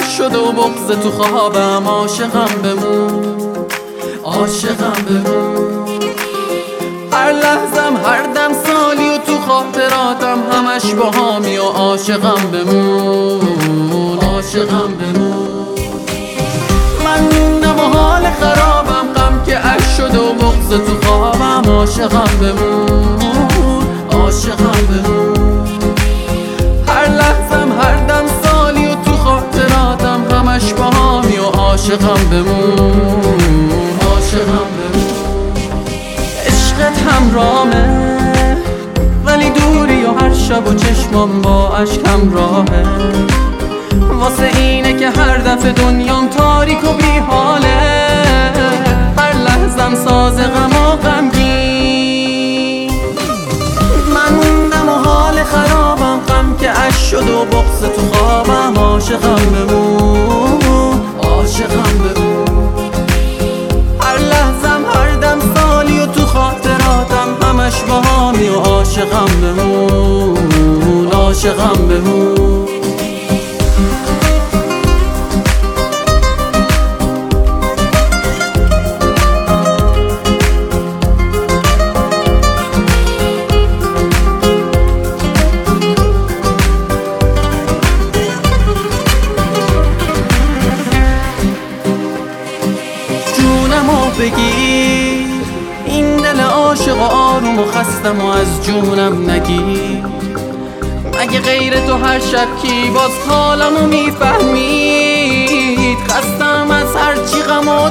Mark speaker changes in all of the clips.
Speaker 1: اش شده و بغض تو خوابم، عاشقم بمون، عاشقم بمون. هر لحظم هر دم سالی و تو خاطراتم همش باهامی و عاشقم بمون، عاشقم بمون. من موندم و حال خرابم، غم که اش شده و بغض تو خوابم، عاشقم بمون، عاشقم بمون. هر لحظم هر دم سالی و تو خاطراتم همش باهامی و عاشقم بمون، عاشقم بمون. عشقت همراهه ولی دوری و هر شب و چشمم با عشق همراهه، واسه اینه که هر دفعه دنیام تاریک و بی حاله، هر لحظم ساز غم و غمگین. من موندم و حال خرابم، غم که اش شد و بغض تو خوابم، عاشقم بمون، عاشقم بمون. هر لحظم هر دم سالی و تو خاطراتم همش باهامی و عاشقم بمون، عاشقم بمون. بگیر این دل عاشق و آروم و خستم و از جونم نگیر، مگه غیر تو هر شب کی باز حالمو میفهمید، خستم از هر چی غم و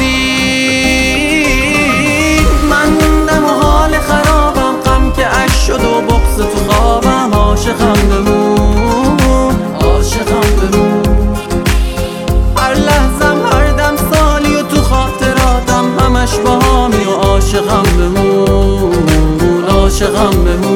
Speaker 1: تقدیر. من موندم و حال خرابم، غم که اش شد و بغض تو خوابم، عاشقم بمون، عاشقم بمون. هر لحظم هر دم سالی و تو خاطراتم همش باهامی و عاشقم بمون، عاشقم بمون.